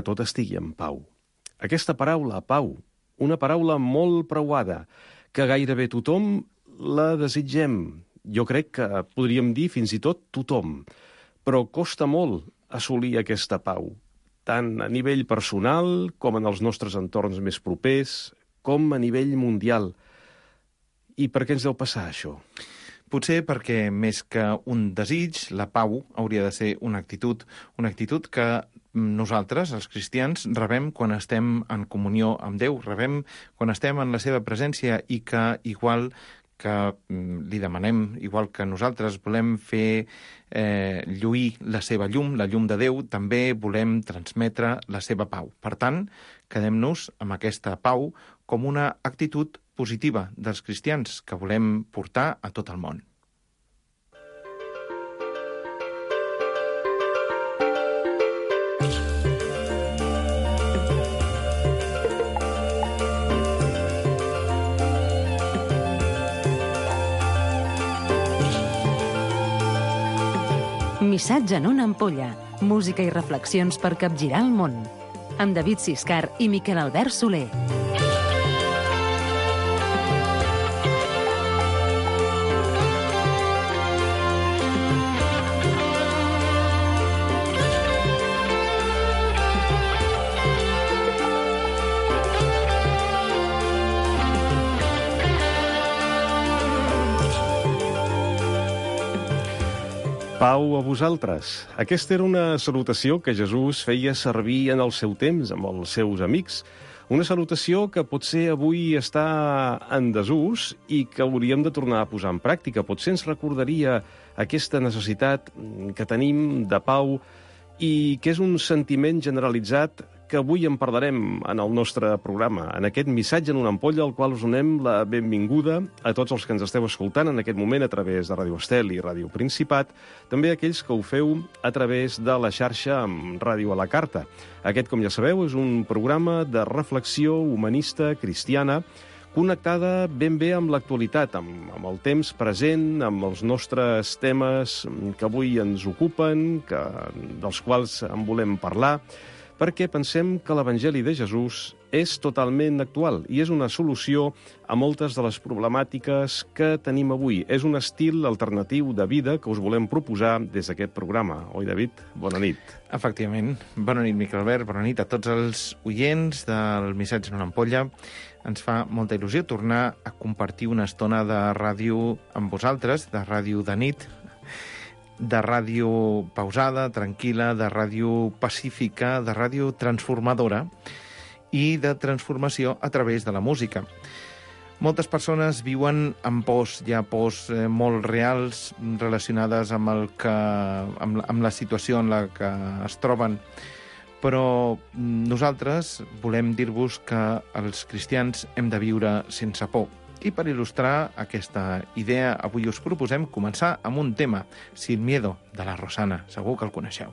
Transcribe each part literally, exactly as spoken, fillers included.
tot estigui en pau. Aquesta paraula, pau, una paraula molt preuada, que gairebé tothom la desitgem. Jo crec que podríem dir fins i tot tothom, però costa molt assolir aquesta pau, tant a nivell personal com en els nostres entorns més propers, com a nivell mundial. I per què ens deu passar això? Potser perquè més que un desig, la pau hauria de ser una actitud, una actitud que nosaltres, els cristians, rebem quan estem en comunió amb Déu, rebem quan estem en la seva presència i que, igual que li demanem, igual que nosaltres volem fer eh, lluir la seva llum, la llum de Déu, també volem transmetre la seva pau. Per tant, quedem-nos amb aquesta pau com una actitud positiva dels cristians que volem portar a tot el món. Missatge en una ampolla. Música i reflexions per capgirar el món. Amb David Siscar i Miquel Albert Soler. Pau a vosaltres. Aquesta era una salutació que Jesús feia servir en el seu temps amb els seus amics. Una salutació que potser avui està en desús i que hauríem de tornar a posar en pràctica. Potser ens recordaria aquesta necessitat que tenim de pau i que és un sentiment generalitzat que avui en parlarem en el nostre programa, en aquest missatge en una ampolla, al qual us donem la benvinguda a tots els que ens esteu escoltant en aquest moment a través de Ràdio Estel i Ràdio Principat, també aquells que ho feu a través de la xarxa amb Ràdio a la Carta. Aquest, com ja sabeu, és un programa de reflexió humanista cristiana connectada ben bé amb l'actualitat, amb, amb el temps present, amb els nostres temes que avui ens ocupen, que, dels quals en volem parlar, perquè pensem que l'Evangeli de Jesús és totalment actual i és una solució a moltes de les problemàtiques que tenim avui. És un estil alternatiu de vida que us volem proposar des d'aquest programa. Oi, David? Bona nit. Efectivament. Bona nit, Miquel Albert. Bona nit a tots els oients del Missatge en una ampolla. Ens fa molta il·lusió tornar a compartir una estona de ràdio amb vosaltres, de ràdio de nit, de ràdio pausada, tranquil·la, de ràdio pacífica, de ràdio transformadora i de transformació a través de la música. Moltes persones viuen amb pors, hi ha pors eh, molt reals relacionades amb, el que, amb, amb la situació en la que es troben, però nosaltres volem dir-vos que els cristians hem de viure sense por. I per il·lustrar aquesta idea, avui us proposem començar amb un tema, Sin miedo, de la Rosana. Segur que el coneixeu.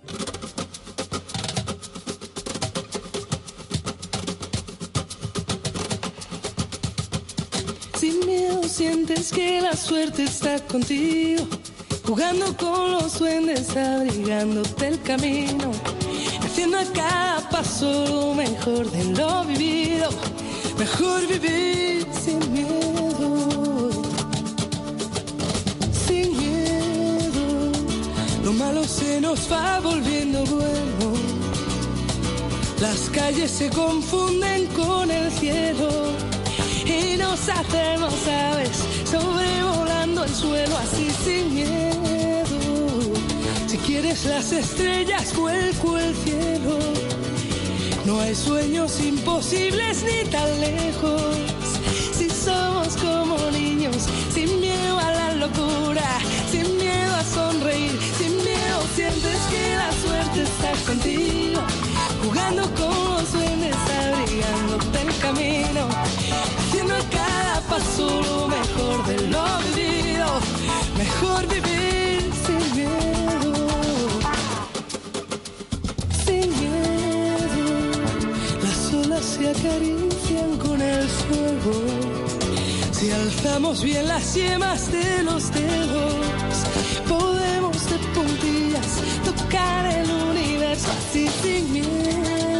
Sin miedo sientes que la suerte está contigo, jugando con los duendes, abrigándote el camino, haciendo a cada paso lo mejor de lo vivido. Mejor vivir sin miedo, sin miedo. Lo malo se nos va volviendo bueno. Las calles se confunden con el cielo y nos hacemos aves sobrevolando el suelo así sin miedo. Si quieres las estrellas, vuelco el cielo. No hay sueños imposibles ni tan lejos. Si somos como niños, sin miedo a la locura, sin miedo a sonreír, sin miedo sientes que la suerte está contigo, jugando con los duendes, abrigándote el camino, haciendo a cada paso lo mejor de lo vivido. Mejor vivir sin miedo, sin miedo. Las olas se acarician con el fuego. Si alzamos bien las yemas de los dedos, podemos de puntillas tocar el universo así sin miedo.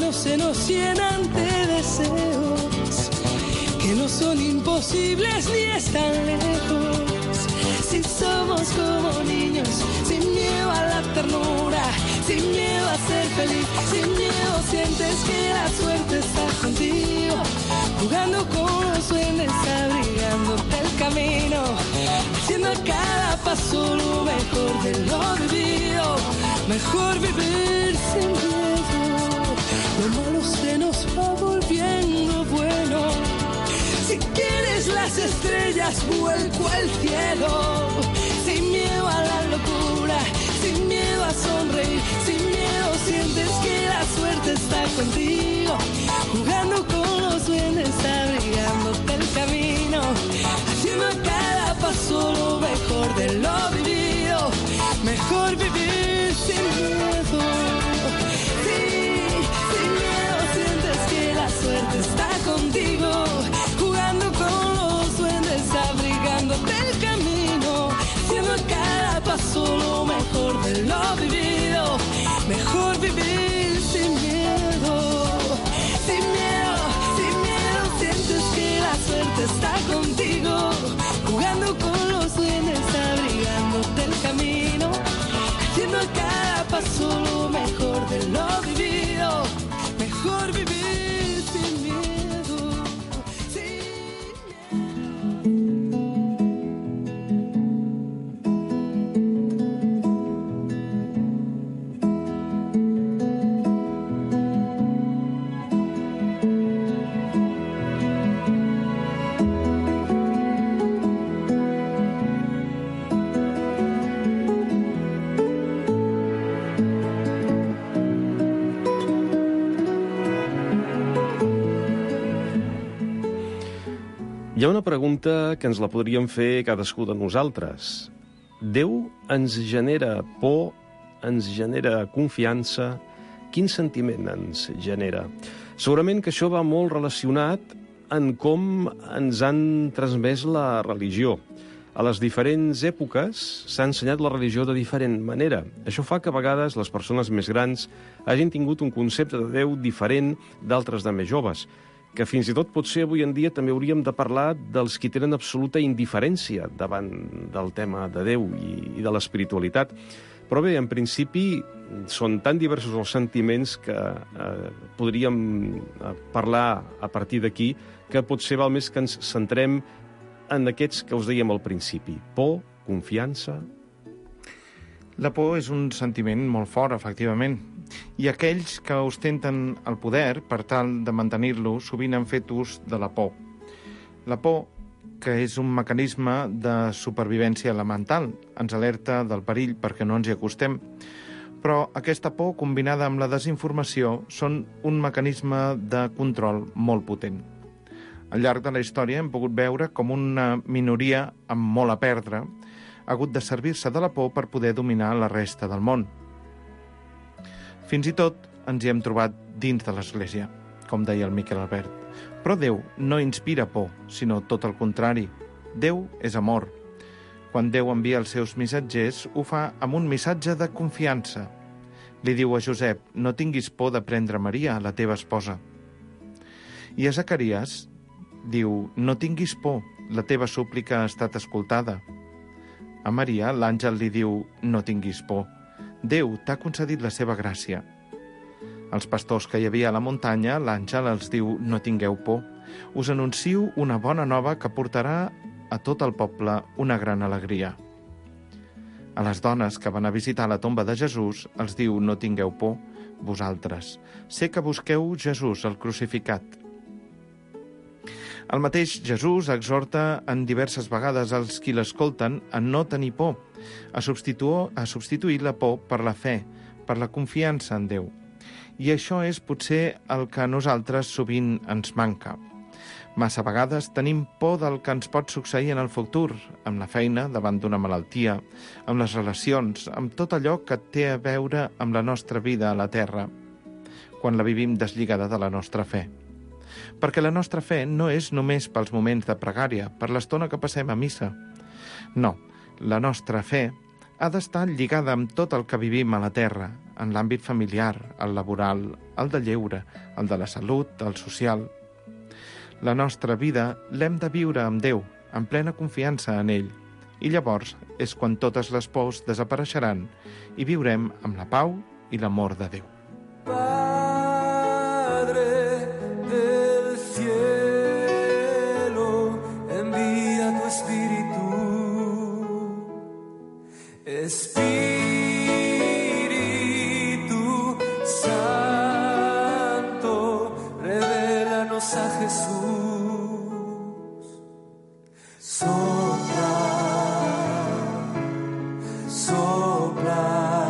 manos se nos llenan de deseos que no son imposibles ni están lejos. Si somos como niños, sin miedo a la ternura, sin miedo a ser feliz, sin miedo sientes que la suerte está contigo, jugando con los duendes, abrigándote el camino, haciendo a cada paso lo mejor de lo vivido. Mejor vivir sin miedo, lo malo se nos va volviendo bueno. Si quieres las estrellas, vuelco al cielo, sin miedo a la locura, sin miedo a sonreír, sin miedo sientes que la suerte está contigo, jugando con los duendes, abrigándote el camino, haciendo a cada paso lo mejor de lo vivido. Mejor vivir sin miedo. Sí, sin miedo sientes que la suerte está contigo, jugando con los duendes, abrigándote el camino, haciendo a cada paso lo mejor de lo vivido. Mejor vivir sin miedo. Sin miedo, sin miedo sientes que la suerte está contigo, jugando con los duendes, abrigándote el camino, haciendo a cada paso lo mejor de lo vivido. Mejor vivir sin miedo. Hi ha una pregunta que ens la podríem fer cadascú de nosaltres. Déu ens genera por, ens genera confiança? Quin sentiment ens genera? Segurament que això va molt relacionat en com ens han transmès la religió. A les diferents èpoques s'ha ensenyat la religió de diferent manera. Això fa que a vegades les persones més grans hagin tingut un concepte de Déu diferent d'altres de més joves, que fins i tot potser avui en dia també hauríem de parlar dels qui tenen absoluta indiferència davant del tema de Déu i, i de l'espiritualitat. Però bé, en principi, són tan diversos els sentiments que eh, podríem parlar a partir d'aquí que potser val més que ens centrem en aquests que us dèiem al principi. Por, confiança... La por és un sentiment molt fort, efectivament, i aquells que ostenten el poder per tal de mantenir-lo sovint han fet ús de la por. La por, que és un mecanisme de supervivència elemental, ens alerta del perill perquè no ens hi acostem, però aquesta por, combinada amb la desinformació, són un mecanisme de control molt potent. Al llarg de la història hem pogut veure com una minoria amb molt a perdre ha hagut de servir-se de la por per poder dominar la resta del món. Fins i tot ens hi hem trobat dins de l'Església, com deia el Miquel Albert. Però Déu no inspira por, sinó tot el contrari. Déu és amor. Quan Déu envia els seus missatgers, ho fa amb un missatge de confiança. Li diu a Josep, no tinguis por de prendre Maria, la teva esposa. I a Zacaries diu, no tinguis por, la teva súplica ha estat escoltada. A Maria, l'àngel li diu, no tinguis por. Déu t'ha concedit la seva gràcia. Als pastors que hi havia a la muntanya, l'àngel els diu, no tingueu por. Us anuncio una bona nova que portarà a tot el poble una gran alegria. A les dones que van a visitar la tomba de Jesús, els diu, no tingueu por, vosaltres. Sé que busqueu Jesús, el crucificat. El mateix Jesús exhorta en diverses vegades als qui l'escolten a no tenir por, a substituir, a substituir la por per la fe, per la confiança en Déu. I això és potser el que a nosaltres sovint ens manca. Massa vegades tenim por del que ens pot succeir en el futur, amb la feina, davant d'una malaltia, amb les relacions, amb tot allò que té a veure amb la nostra vida a la Terra, quan la vivim deslligada de la nostra fe. Perquè la nostra fe no és només pels moments de pregària, per l'estona que passem a missa. No, la nostra fe ha d'estar lligada amb tot el que vivim a la Terra, en l'àmbit familiar, el laboral, el de lleure, el de la salut, el social. La nostra vida l'hem de viure amb Déu, amb plena confiança en ell, i llavors és quan totes les pors desapareixeran i viurem amb la pau i l'amor de Déu. Padre del cielo, envía tu espíritu, Espíritu Santo, revélanos a Jesús. Sopla, sopla.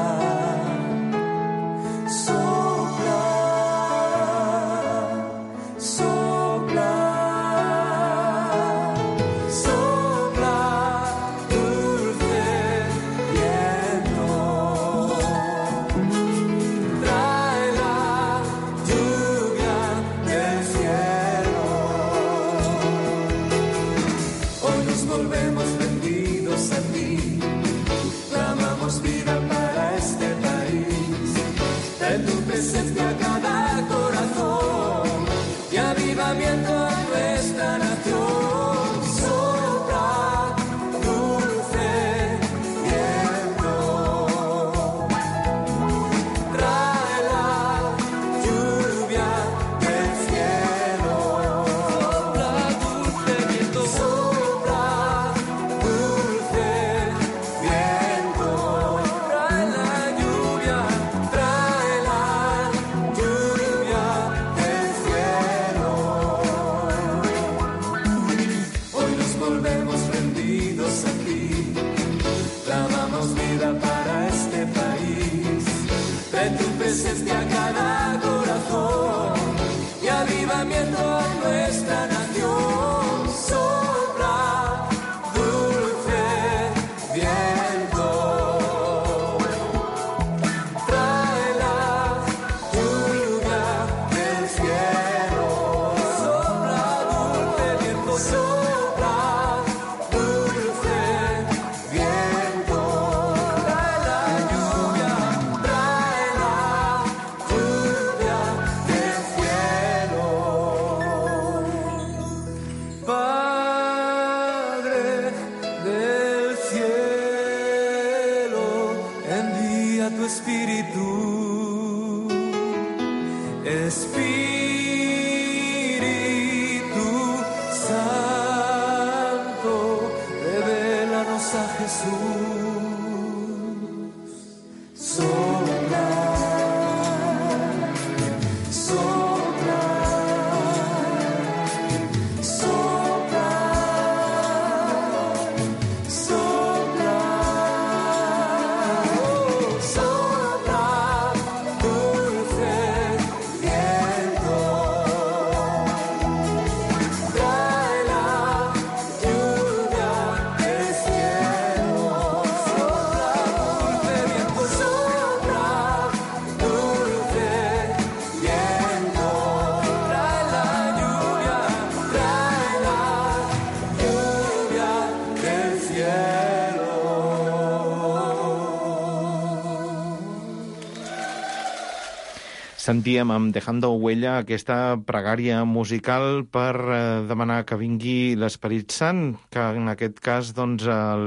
Sentíem amb Dejando Huella aquesta pregària musical per eh, demanar que vingui l'Esperit Sant, que en aquest cas doncs,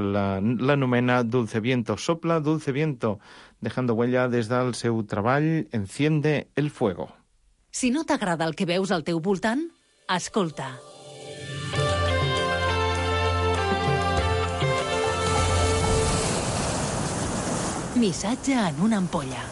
l'anomena Dulce Viento. Sopla Dulce Viento, Dejando Huella des del seu treball Enciende el Fuego. Si no t'agrada el que veus al teu voltant, escolta. Missatge en una ampolla.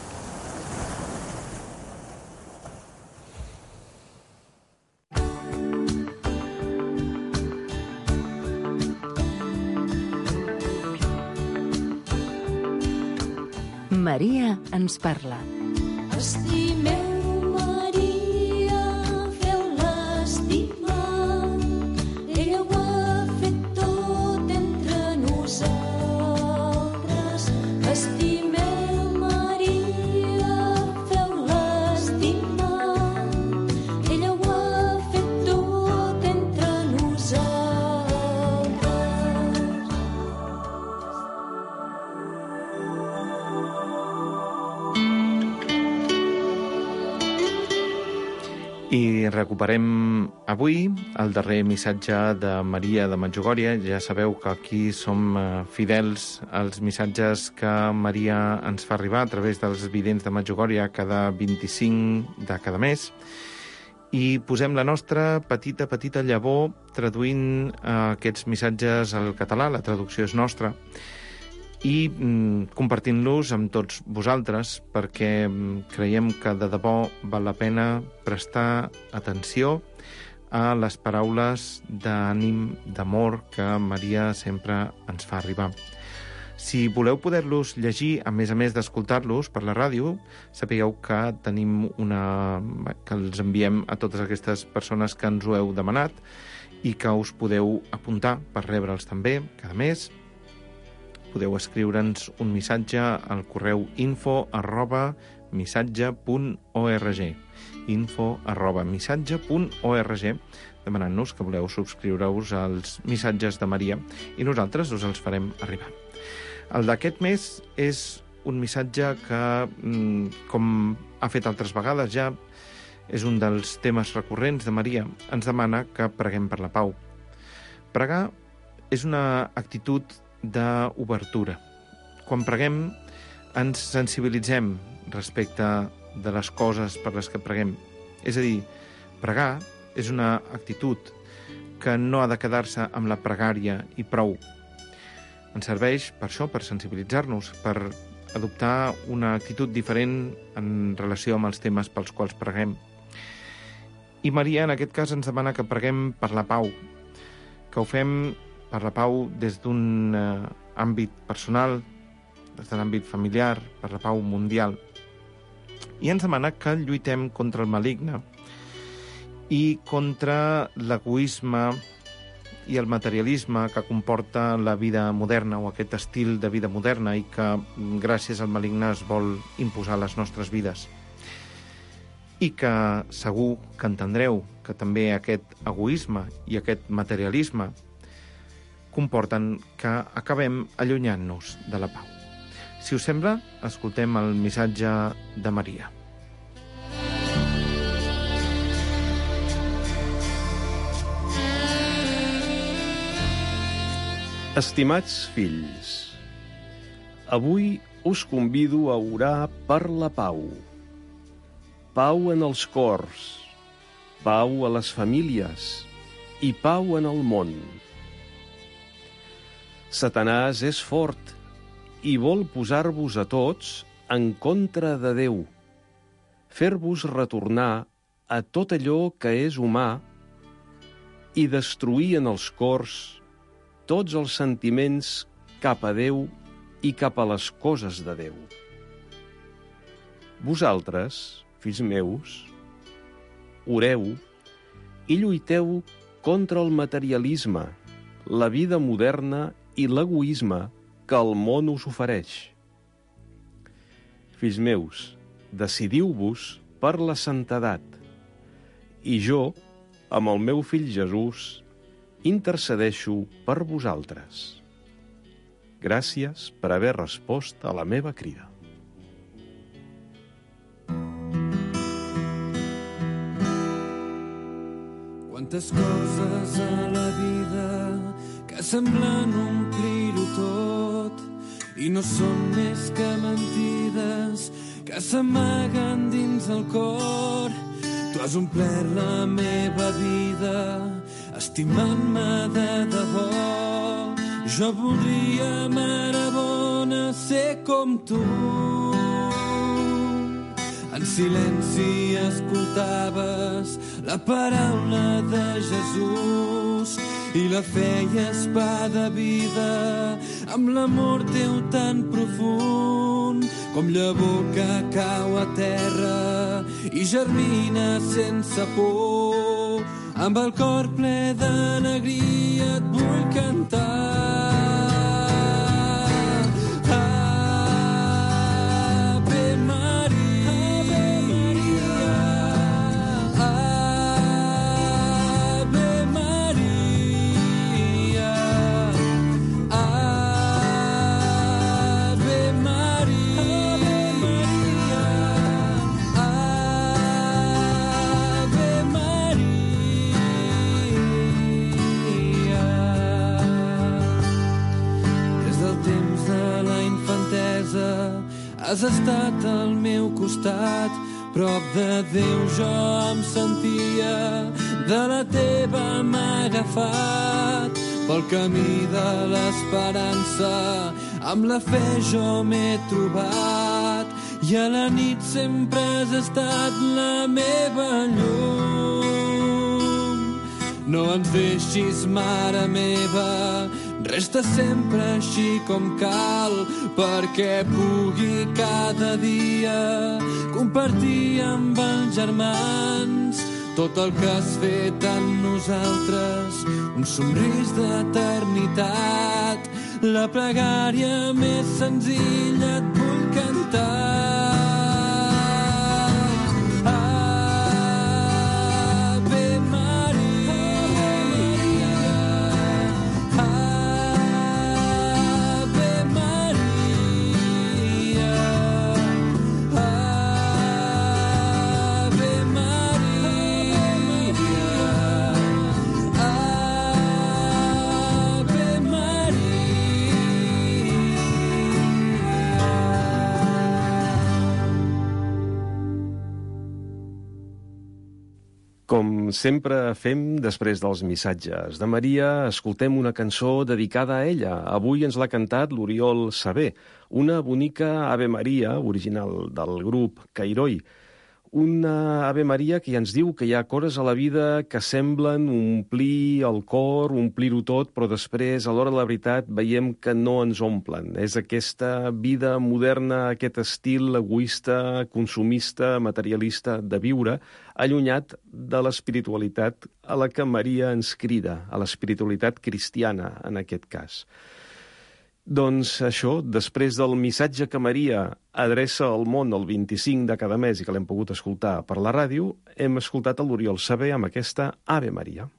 Maria ens parla. Estimeu Maria, feu-la estimar. Ella ho ha fet tot entre nosaltres. Estimeu Maria, feu-la estimar. Ella ho ha fet tot entre nosaltres. I recuperem avui el darrer missatge de Maria de Medjugorje. Ja sabeu que aquí som fidels als missatges que Maria ens fa arribar a través dels vidents de Medjugorje cada vint-i-cinc de cada mes. I posem la nostra petita, petita llavor traduint aquests missatges al català, la traducció és nostra, i mm, compartint-los amb tots vosaltres, perquè creiem que de debò val la pena prestar atenció a les paraules d'ànim, d'amor que Maria sempre ens fa arribar. Si voleu poder-los llegir, a més a més d'escoltar-los per la ràdio, sapigueu que tenim una... que els enviem a totes aquestes persones que ens ho heu demanat i que us podeu apuntar per rebre'ls també cada mes. Podeu escriure'ns un missatge al correu info arroba missatge punt org info arroba missatge punt org demanant-nos que voleu subscriure-us als missatges de Maria i nosaltres us els farem arribar. El d'aquest mes és un missatge que, com ha fet altres vegades ja, és un dels temes recurrents de Maria. Ens demana que preguem per la pau. Pregar és una actitud d'obertura. Quan preguem, ens sensibilitzem respecte de les coses per les que preguem. És a dir, pregar és una actitud que no ha de quedar-se amb la pregària i prou. Ens serveix per això, per sensibilitzar-nos, per adoptar una actitud diferent en relació amb els temes pels quals preguem. I Maria, en aquest cas, ens demana que preguem per la pau, que ho fem per la pau des d'un eh, àmbit personal, des de l'àmbit familiar, per la pau mundial. I ens demana que lluitem contra el maligne i contra l'egoisme i el materialisme que comporta la vida moderna o aquest estil de vida moderna i que gràcies al maligne es vol imposar a les nostres vides. I que segur que entendreu que també aquest egoisme i aquest materialisme comporten que acabem allunyant-nos de la pau. Si us sembla, escoltem el missatge de Maria. Estimats fills, avui us convido a orar per la pau. Pau en els cors, pau a les famílies i pau en el món. Satanàs és fort i vol posar-vos a tots en contra de Déu, fer-vos retornar a tot allò que és humà i destruir en els cors tots els sentiments cap a Déu i cap a les coses de Déu. Vosaltres, fills meus, oreu i lluiteu contra el materialisme, la vida moderna i l'egoisme que el món us ofereix. Fills meus, decidiu-vos per la santedat, i jo, amb el meu fill Jesús, intercedeixo per vosaltres. Gràcies per haver respost a la meva crida. Quantes coses a la vida que semblen omplir-ho tot i no són més que mentides que s'amaguen dins el cor. Tu has omplert la meva vida estimant-me de debò. Jo voldria, mare bona, ser com tu. En silenci escoltaves la paraula de Jesús i la feies pa de vida amb l'amor teu tan profund com llavor que cau a terra i germina sense por. Amb el cor ple d'alegria et vull cantar. Ave has estat al meu costat. Prop de Déu jo em sentia, de la teva m'ha agafat. Pel camí de l'esperança, amb la fe jo m'he trobat. I a la nit sempre has estat la meva llum. No ens deixis, mare meva, resta sempre així com cal, perquè pugui cada dia compartir amb els germans tot el que has fet en nosaltres, un somrís d'eternitat. La pregària més senzilla et vull cantar. Com sempre fem després dels missatges de Maria, escoltem una cançó dedicada a ella. Avui ens l'ha cantat l'Oriol Sabé, una bonica Ave Maria, original del grup Cairoi. Una Ave Maria que ja ens diu que hi ha coses a la vida que semblen omplir el cor, omplir-ho tot, però després, a l'hora de la veritat, veiem que no ens omplen. És aquesta vida moderna, aquest estil egoista, consumista, materialista de viure, allunyat de l'espiritualitat a la que Maria ens crida, a l'espiritualitat cristiana, en aquest cas. Doncs això, després del missatge que Maria adreça al món el vint-i-cinc de cada mes i que l'hem pogut escoltar per la ràdio, hem escoltat a l'Oriol Sabé amb aquesta Ave Maria.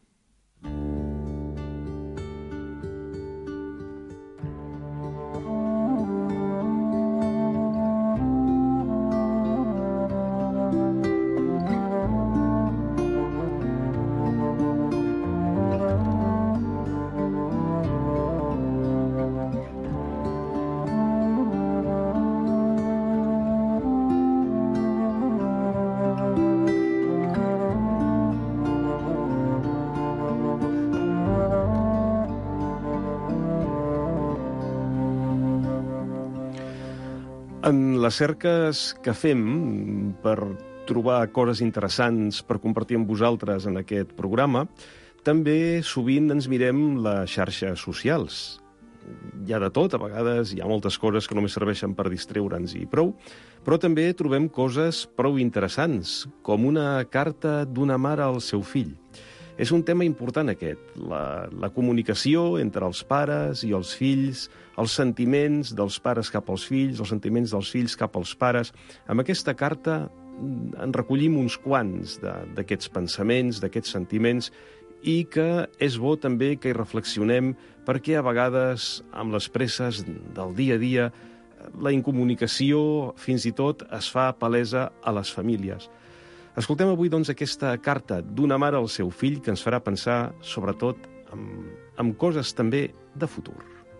En les cerques que fem per trobar coses interessants per compartir amb vosaltres en aquest programa, també sovint ens mirem les xarxes socials. Hi ha de tot, a vegades hi ha moltes coses que només serveixen per distreure'ns i prou, però també trobem coses prou interessants, com una carta d'una mare al seu fill. És un tema important aquest, la, la comunicació entre els pares i els fills, els sentiments dels pares cap als fills, els sentiments dels fills cap als pares. Amb aquesta carta en recollim uns quants d'aquests pensaments, d'aquests sentiments, i que és bo també que hi reflexionem perquè a vegades, amb les presses del dia a dia, la incomunicació fins i tot es fa palesa a les famílies. Escoltem avui, doncs, aquesta carta d'una mare al seu fill que ens farà pensar, sobretot, en, en coses també de futur.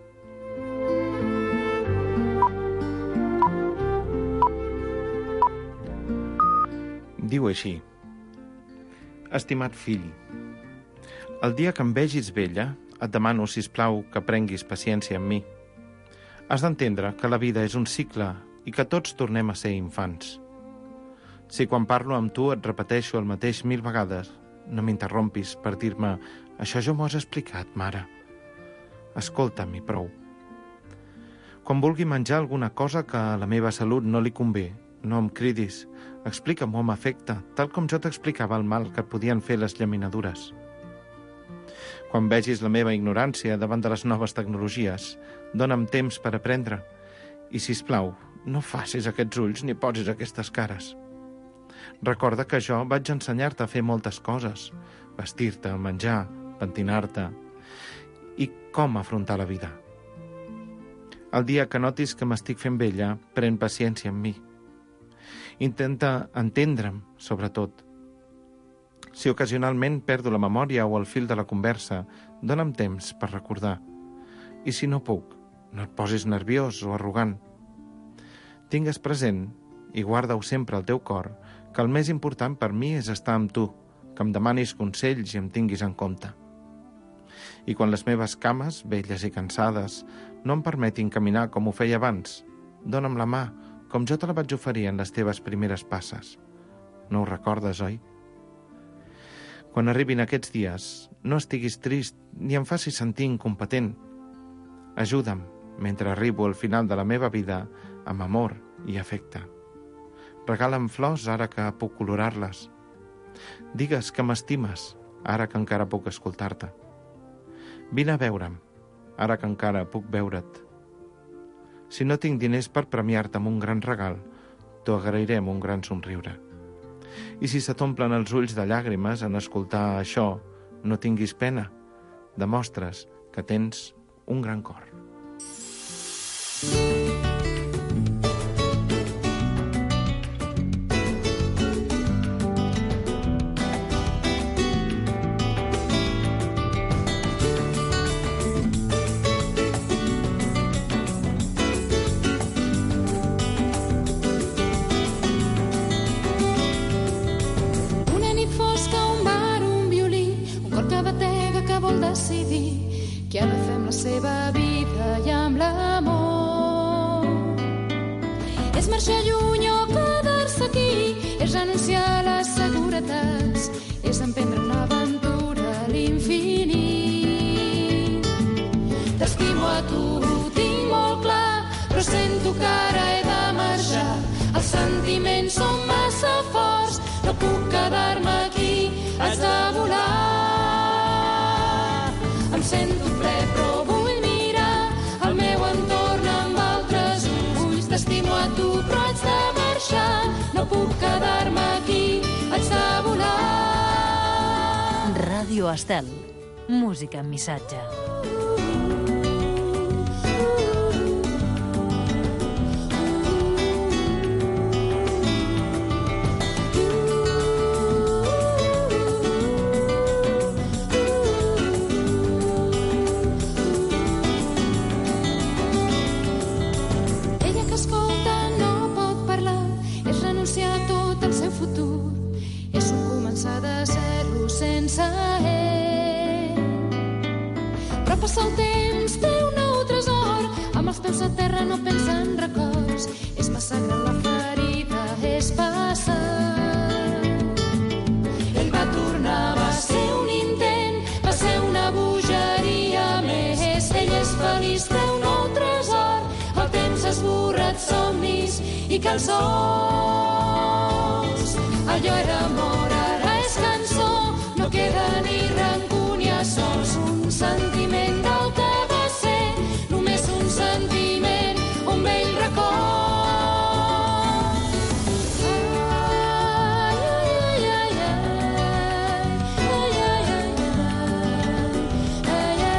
Diu així: Estimat fill, el dia que em vegis vella, et demano, sisplau, que prenguis paciència amb mi. Has d'entendre que la vida és un cicle i que tots tornem a ser infants. Si quan parlo amb tu et repeteixo el mateix mil vegades, no m'interrompis per dir-me «Això ja m'ho has explicat, mare». Escolta'm i prou. Quan vulgui menjar alguna cosa que a la meva salut no li convé, no em cridis, explica-m'ho amb afecte, tal com jo t'explicava el mal que et podien fer les llaminadures. Quan vegis la meva ignorància davant de les noves tecnologies, dona'm temps per aprendre. I, sisplau, no facis aquests ulls ni posis aquestes cares. Recorda que jo vaig ensenyar-te a fer moltes coses, vestir-te, menjar, pentinar-te i com afrontar la vida. El dia que notis que m'estic fent vella, pren paciència amb mi. Intenta entendre'm, sobretot. Si ocasionalment perdo la memòria o el fil de la conversa, dona'm temps per recordar. I si no puc, no et posis nerviós o arrogant. Tingues present, i guarda-ho sempre al teu cor, que el més important per mi és estar amb tu, que em demanis consells i em tinguis en compte. I quan les meves cames, velles i cansades, no em permetin caminar com ho feia abans, dona'm la mà, com jo te la vaig oferir en les teves primeres passes. No ho recordes, oi? Quan arribin aquests dies, no estiguis trist ni em facis sentir incompetent. Ajuda'm, mentre arribo al final de la meva vida, amb amor i afecte. Regala'm flors ara que puc colorar-les. Digues que m'estimes, ara que encara puc escoltar-te. Vine a veure'm, ara que encara puc veure't. Si no tinc diners per premiar-te amb un gran regal, t'ho agrairé amb un gran somriure. I si se t'omplen els ulls de llàgrimes en escoltar això, no tinguis pena. Demostres que tens un gran cor. Una nit fosca, un bar, un violí, un cor que batega que vol decidir què ha de fer amb la seva vida i amb l'amor. És marxar lluny o quedar-se aquí, és renunciar a les seguretats, és emprendre una aventura a l'infinit. T'estimo a tu, ho tinc molt clar, però sento que ara he de marxar. Els sentiments són massa forts, no puc quedar-me aquí, haig de volar. Em sento ple, però vull mirar el meu entorn amb altres ulls. T'estimo a tu, però haig de marxar, no puc quedar-me aquí, haig de volar. Ràdio Estel. Música amb missatge. Ella que escolta no pot parlar, és renunciar a tot el seu futur, és un començar de zero sense ell. Però passa el temps, té un nou tresor, amb els peus a terra no pensa en records, és massa gran la ferida, és passat. Ell va tornar, va ser un intent, va ser una bogeria més. Ell és feliç, té un nou tresor, el temps ha esborrat somnis i que els ous. Allò era amor, ara és cançó, no queda ni rancor ni a sols. Un sentiment del que va ser, només un sentiment, un vell record. Ai, ai, ai, ai, ai, ai, ai, ai, ai, ai, ai,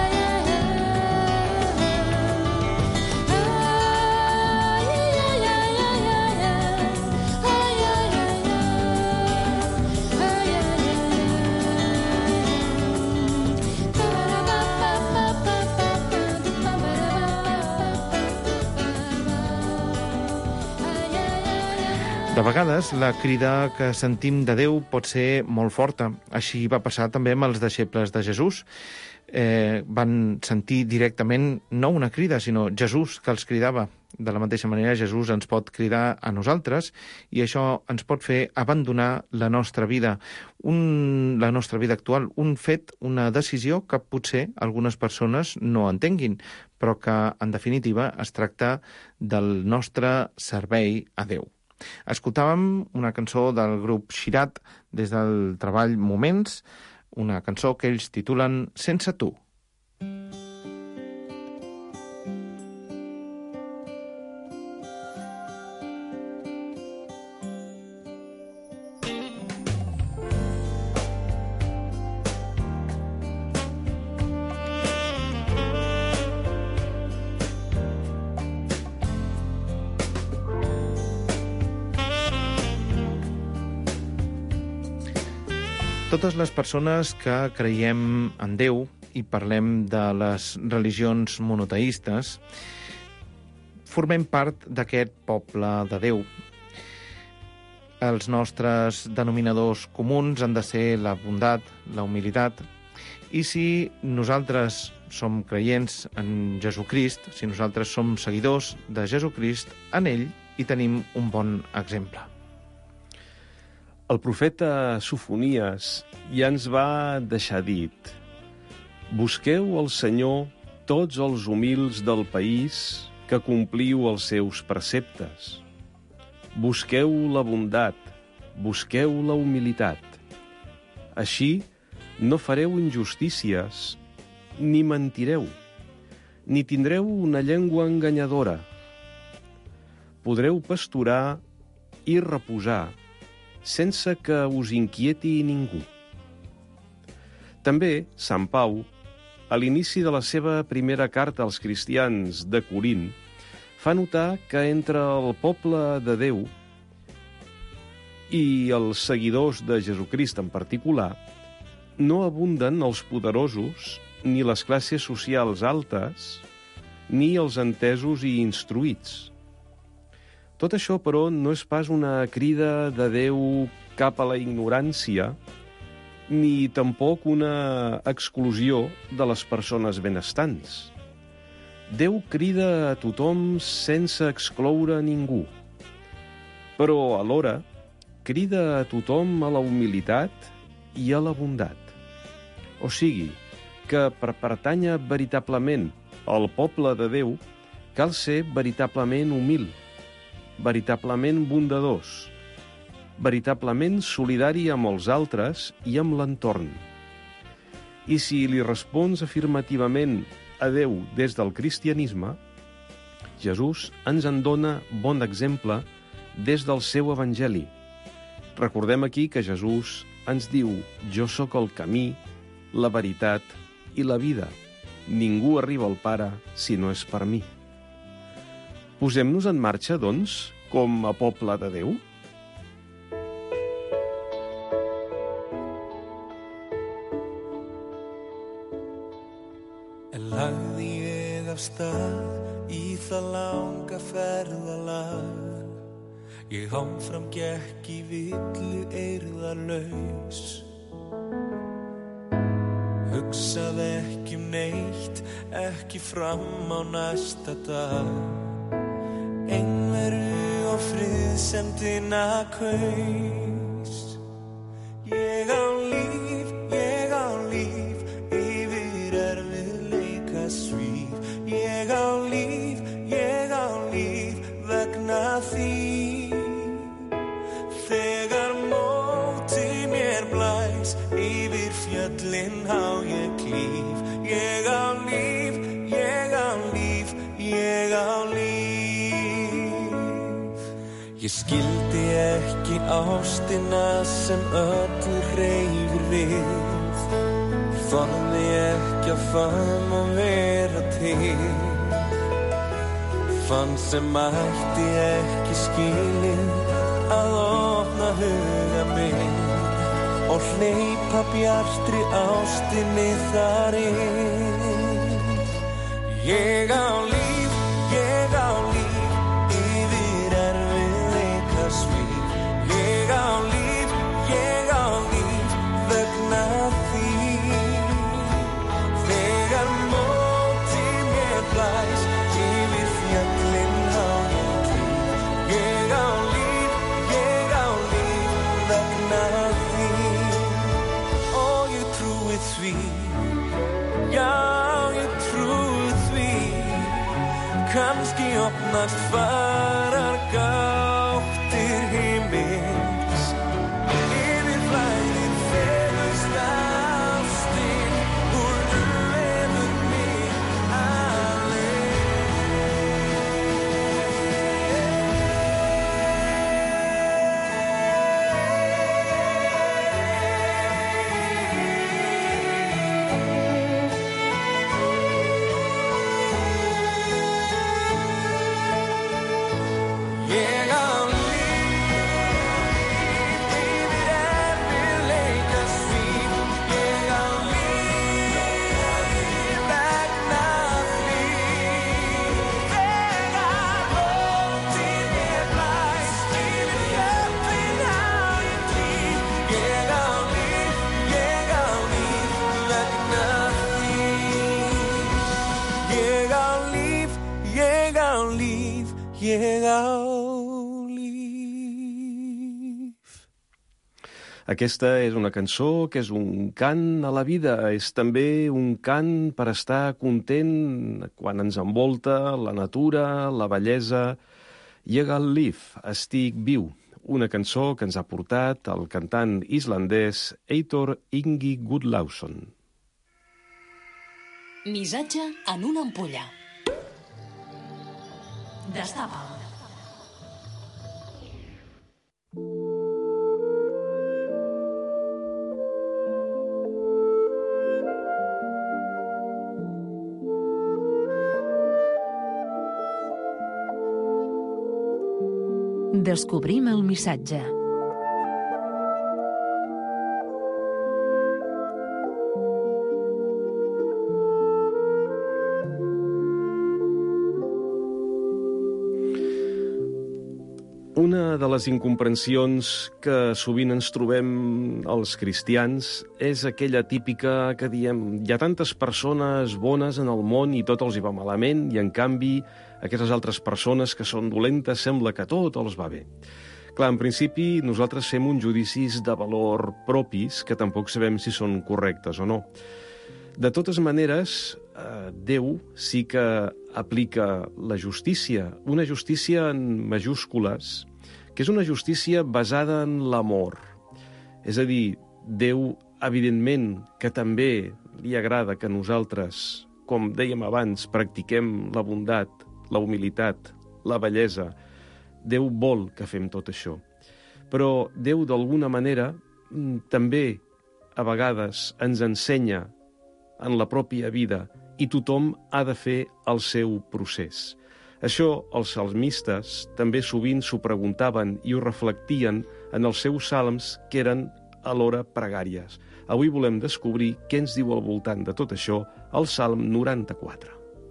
De vegades, la crida que sentim de Déu pot ser molt forta. Així va passar també amb els deixebles de Jesús. Eh, van sentir directament no una crida, sinó Jesús que els cridava. De la mateixa manera, Jesús ens pot cridar a nosaltres i això ens pot fer abandonar la nostra vida, un, la nostra vida actual, un fet, una decisió que potser algunes persones no entenguin, però que, en definitiva, es tracta del nostre servei a Déu. Escoltàvem una cançó del grup Xirat des del treball Moments, una cançó que ells titulen Sense tu. Totes les persones que creiem en Déu i parlem de les religions monoteistes, formem part d'aquest poble de Déu. Els nostres denominadors comuns han de ser la bondat, la humilitat, i si nosaltres som creients en Jesucrist, si nosaltres som seguidors de Jesucrist, en ell hi tenim un bon exemple. El profeta Sofonies ja ens va deixar dit: busqueu el Senyor tots els humils del país que compliu els seus preceptes. Busqueu la bondat, busqueu la humilitat. Així no fareu injustícies, ni mentireu, ni tindreu una llengua enganyadora. Podreu pasturar i reposar sense que us inquieti ningú. També Sant Pau, a l'inici de la seva primera carta als cristians de Corint, fa notar que entre el poble de Déu i els seguidors de Jesucrist en particular no abunden els poderosos, ni les classes socials altes, ni els entesos i instruïts. Tot això, però, no és pas una crida de Déu cap a la ignorància, ni tampoc una exclusió de les persones benestants. Déu crida a tothom sense excloure ningú, però alhora crida a tothom a la humilitat i a la bondat. O sigui, que per pertànyer veritablement al poble de Déu cal ser veritablement humil, veritablement bondadós, veritablement solidari amb els altres i amb l'entorn. I si li respons afirmativament a Déu des del cristianisme, Jesús ens en dona bon exemple des del seu evangeli. Recordem aquí que Jesús ens diu: jo sóc el camí, la veritat i la vida. Ningú arriba al Pare si no és per mi. Posem-nos en marxa, doncs, com a poble de Déu? En lagði ég af stað í það langa ferðalag. Ég áfram gekk í villu eirðarlaus. Hugsaði ekki um neitt, ekki fram á næsta dag. Einveru og friðsemdina kaus. Ég á líf, ég á líf, yfir erfiðleika svíf. Ég á líf, ég á líf, vegna þín. Þegar móti mér blæs, yfir fjöllin á ég klíf. Ég á líf, ég á líf, ég á líf. Ég skildi ekki ástina sem öllu hreyfir við. Þorði ekki að faðma og vera til. Fann sem mætti ekki skilið að opna huga minn og hleypa bjartri ástinni þar inn. Ég á líf, ég á líf, yfir erfiðleika svíf. Ég á líf, ég á líf, vegna þín. Þegar móti mér blæs, yfir fjöllin á ég klíf. Ég á líf, ég á líf, vegna þín. Og ég trúi því, já ég trúi því, Aquesta és una cançó que és un cant a la vida, és també un cant per estar content quan ens envolta la natura, la bellesa. Jeg al liv, estic viu, una cançó que ens ha portat el cantant islandès Eyþór Ingi Guðlaugsson. Missatge en una ampolla. Destapa. Descobrim el missatge. Una de les incomprensions que sovint ens trobem els cristians és aquella típica que diem hi ha tantes persones bones en el món i tot els hi va malament, i en canvi aquestes altres persones que són dolentes sembla que tot els va bé. Clar, en principi nosaltres fem uns judicis de valor propis que tampoc sabem si són correctes o no. De totes maneres, eh, Déu sí que aplica la justícia, una justícia en majúscules, que és una justícia basada en l'amor. És a dir, Déu, evidentment, que també li agrada que nosaltres, com dèiem abans, practiquem la bondat, la humilitat, la bellesa. Déu vol que fem tot això. Però Déu, d'alguna manera, també, a vegades, ens ensenya en la pròpia vida, i tothom ha de fer el seu procés. Això els salmistes també sovint s'ho preguntaven i ho reflectien en els seus salms, que eren alhora pregàries. Avui volem descobrir què ens diu al voltant de tot això el Salm noranta-quatre.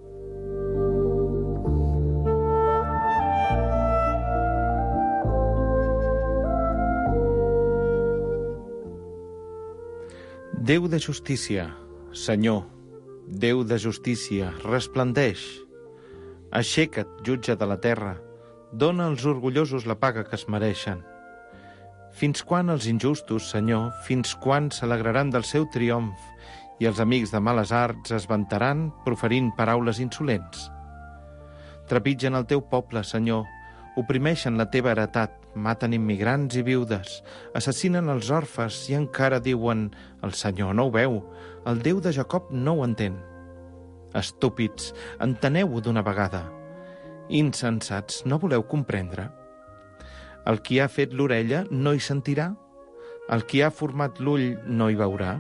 Déu de justícia, Senyor, Déu de justícia, resplendeix. Aixeca't, jutge de la terra, dona als orgullosos la paga que es mereixen. Fins quan els injustos, Senyor, fins quan s'alegraran del seu triomf i els amics de males arts es vantaran proferint paraules insolents? Trepitgen el teu poble, Senyor, oprimeixen la teva heretat, maten immigrants i viudes, assassinen els orfes i encara diuen «El Senyor no ho veu, el Déu de Jacob no ho entén». Estúpids, enteneu-ho d'una vegada. Insensats, no voleu comprendre? El qui ha fet l'orella no hi sentirà? El qui ha format l'ull no hi veurà?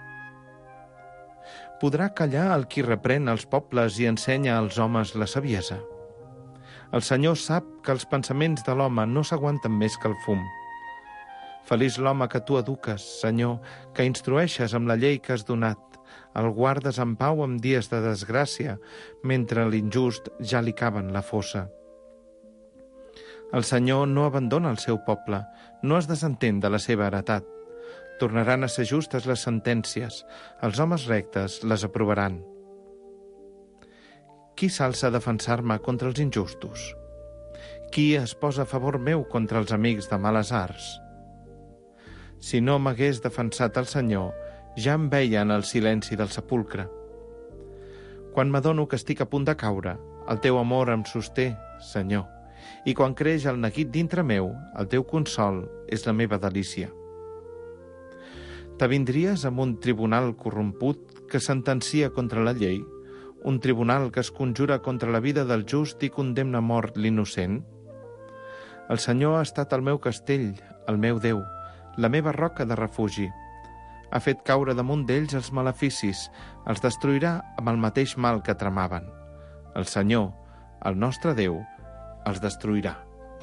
Podrà callar el qui reprèn els pobles i ensenya als homes la saviesa? El Senyor sap que els pensaments de l'home no s'aguanten més que el fum. Feliç l'home que tu eduques, Senyor, que instrueixes amb la llei que has donat, el guardes en pau en dies de desgràcia, mentre l'injust ja li caven la fossa. El Senyor no abandona el seu poble, no es desentén de la seva heretat. Tornaran a ser justes les sentències, els homes rectes les aprovaran. Qui s'alça a defensar-me contra els injustos? Qui es posa a favor meu contra els amics de males arts? Si no m'hagués defensat el Senyor, ja em veia en el silenci del sepulcre. Quan m'adono que estic a punt de caure, el teu amor em sosté, Senyor, i quan creix el neguit dintre meu, el teu consol és la meva delícia. T'avindries amb un tribunal corromput que sentencia contra la llei, un tribunal que es conjura contra la vida del just i condemna a mort l'innocent? El Senyor ha estat el meu castell, el meu Déu, la meva roca de refugi. Ha fet caure damunt d'ells els maleficis, els destruirà amb el mateix mal que tramaven. El Senyor, el nostre Déu, els destruirà.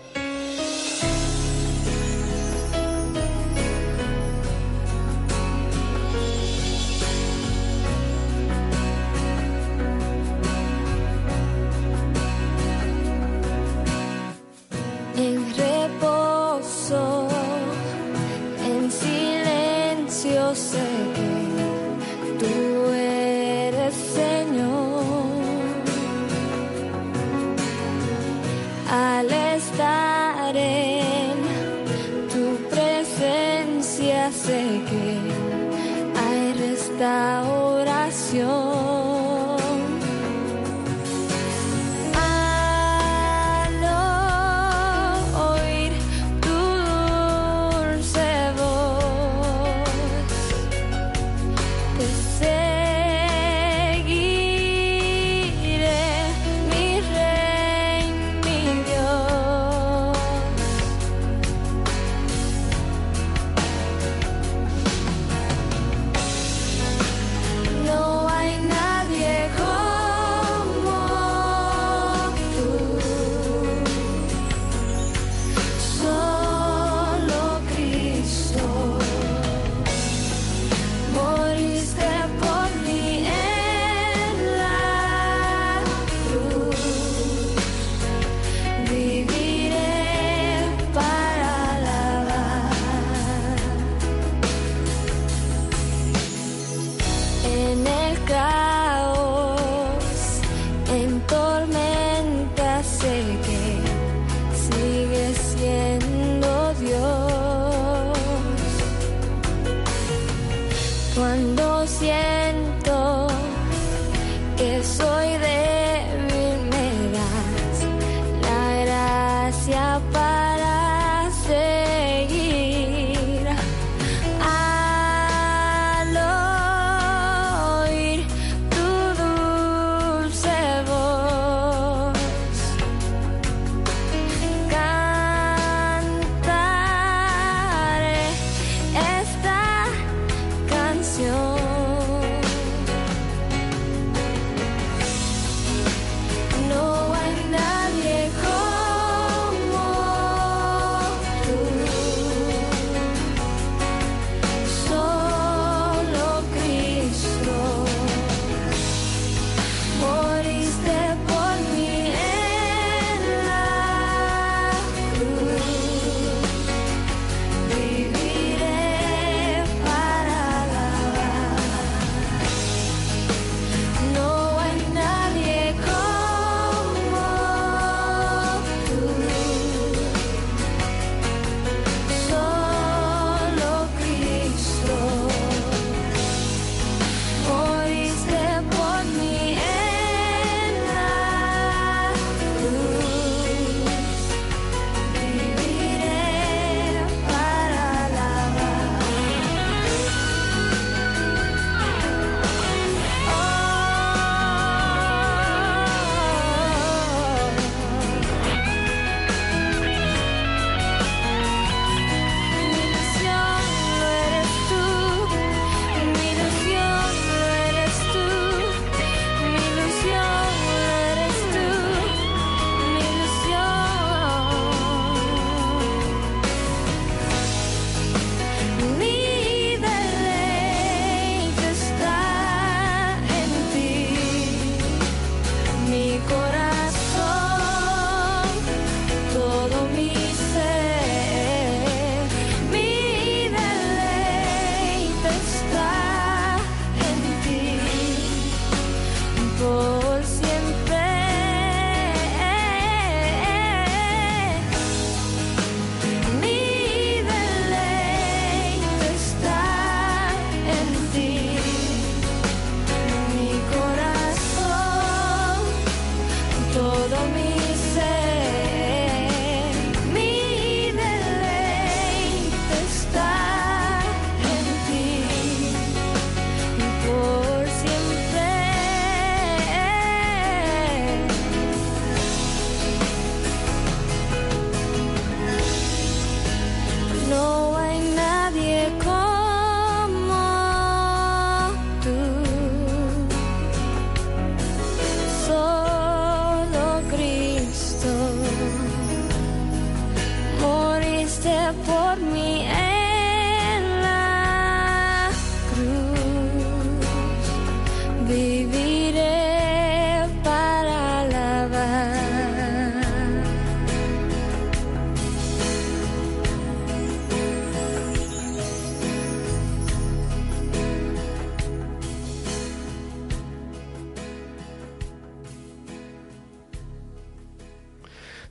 En reposo, en silencio sé que tú eres Señor. Al estar en tu presencia nunca sé que hay restauración. Cuando siento que soy débil, me das la gracia para seguir. Al oír tu dulce voz, cantaré esta canción.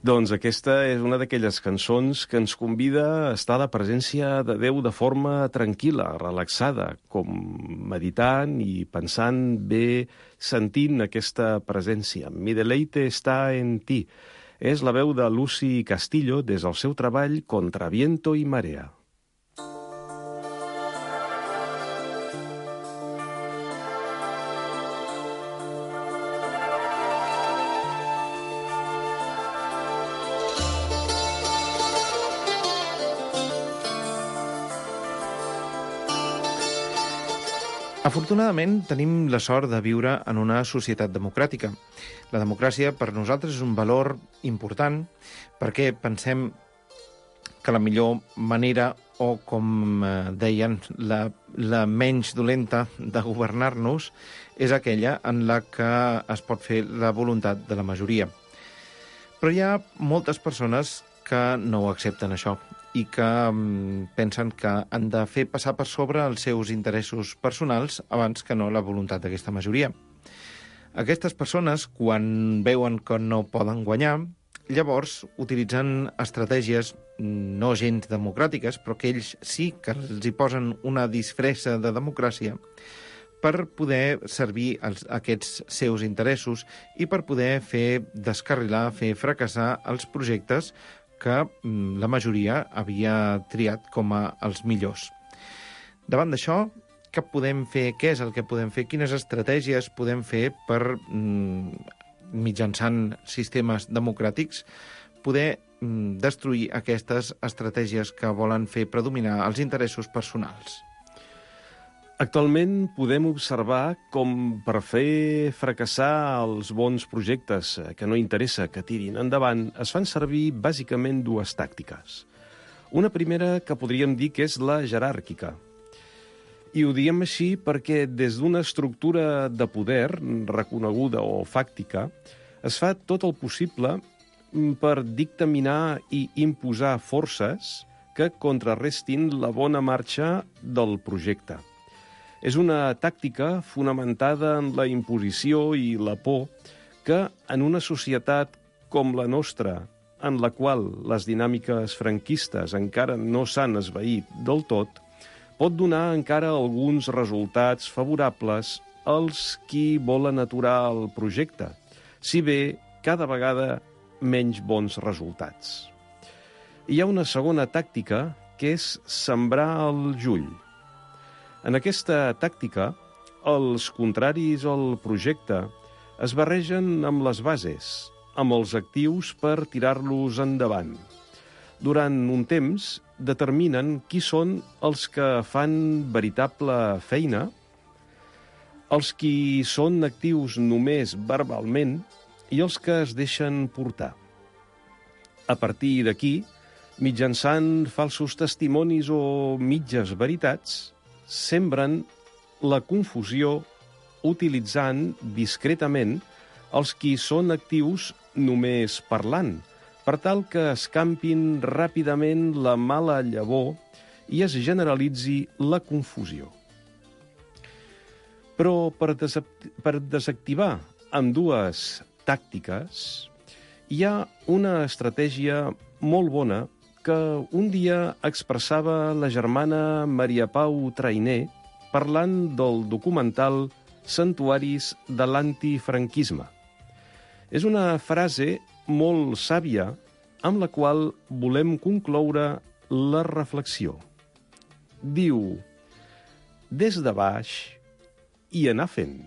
Doncs aquesta és una d'aquelles cançons que ens convida a estar a la presència de Déu de forma tranquil·la, relaxada, com meditant i pensant bé, sentint aquesta presència. Mi deleite está en ti. És la veu de Lucy Castillo des del seu treball Contra viento y marea. Afortunadament, tenim la sort de viure en una societat democràtica. La democràcia per nosaltres és un valor important perquè pensem que la millor manera, o com deien, la, la menys dolenta de governar-nos, és aquella en la que es pot fer la voluntat de la majoria. Però hi ha moltes persones que no ho accepten, això, i que um, pensen que han de fer passar per sobre els seus interessos personals abans que no la voluntat d'aquesta majoria. Aquestes persones, quan veuen que no poden guanyar, llavors utilitzen estratègies no gens democràtiques, però que ells sí que els hi posen una disfressa de democràcia per poder servir els, aquests seus interessos i per poder fer descarrilar, fer fracassar els projectes que la majoria havia triat com a els millors. Davant d'això, què podem fer? Què és el que podem fer? Quines estratègies podem fer per, mitjançant sistemes democràtics, poder destruir aquestes estratègies que volen fer predominar els interessos personals? Actualment podem observar com per fer fracassar els bons projectes que no interessa que tirin endavant es fan servir bàsicament dues tàctiques. Una primera que podríem dir que és la jeràrquica. I ho diem així perquè des d'una estructura de poder reconeguda o fàctica es fa tot el possible per dictaminar i imposar forces que contrarrestin la bona marxa del projecte. És una tàctica fonamentada en la imposició i la por que, en una societat com la nostra, en la qual les dinàmiques franquistes encara no s'han esvaït del tot, pot donar encara alguns resultats favorables als qui volen aturar el projecte, si bé cada vegada menys bons resultats. Hi ha una segona tàctica que és sembrar el jull. En aquesta tàctica, els contraris al projecte es barregen amb les bases, amb els actius per tirar-los endavant. Durant un temps, determinen qui són els que fan veritable feina, els qui són actius només verbalment i els que es deixen portar. A partir d'aquí, mitjançant falsos testimonis o mitges veritats, sembren la confusió utilitzant discretament els qui són actius només parlant, per tal que escampin ràpidament la mala llavor i es generalitzi la confusió. Però per, per desactivar ambdues tàctiques, hi ha una estratègia molt bona que un dia expressava la germana Maria Pau Trainer parlant del documental Santuaris de l'antifranquisme. És una frase molt sàvia amb la qual volem concloure la reflexió. Diu, des de baix i anar fent.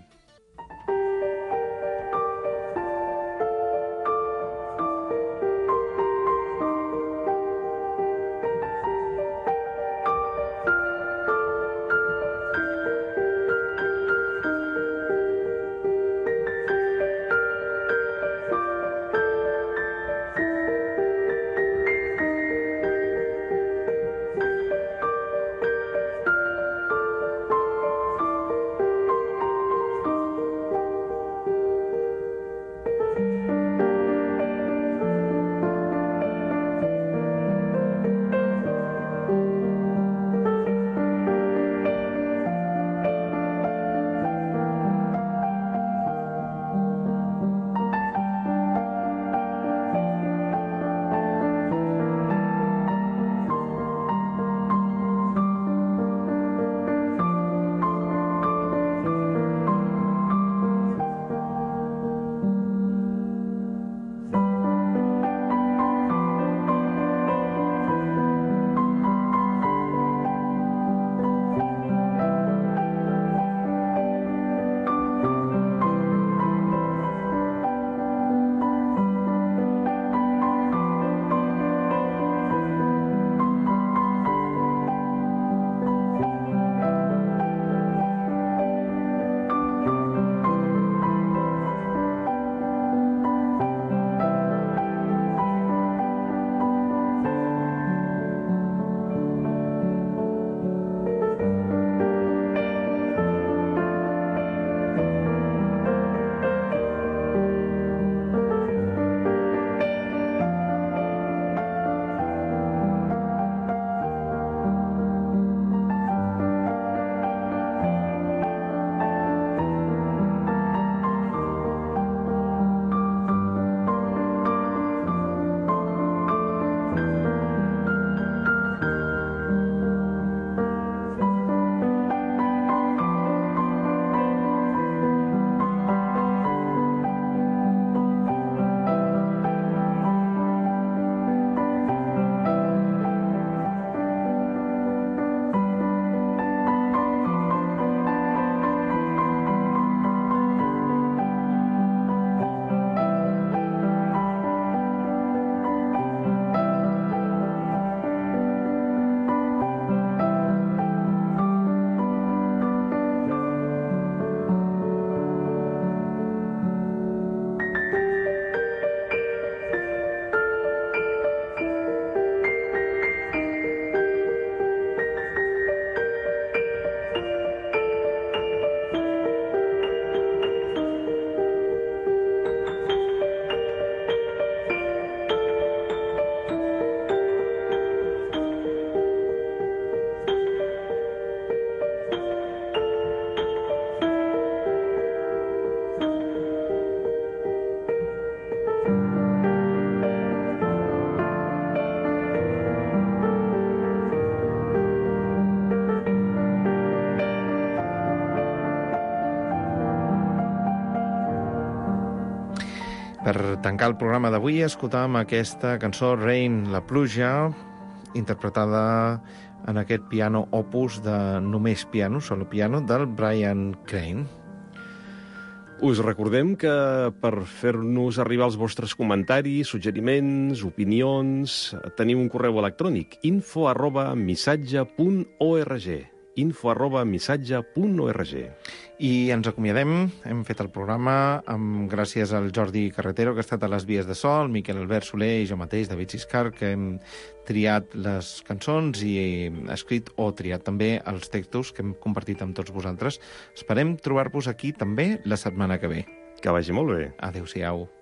per tancar el programa d'avui escoltàvem aquesta cançó Rain, la pluja, interpretada en aquest piano opus de només piano, solo piano, del Brian Crane. Us recordem que per fer-nos arribar els vostres comentaris, suggeriments, opinions, teniu un correu electrònic info arroba missatge punt org info arroba missatge punt org. I ens acomiadem. Hem fet el programa amb gràcies al Jordi Carretero, que ha estat a les vies de so, el Miquel Albert Soler i jo mateix, David Siscar, que hem triat les cançons i escrit o triat també els textos que hem compartit amb tots vosaltres. Esperem trobar-vos aquí també la setmana que ve. Que vagi molt bé. Adéu-siau.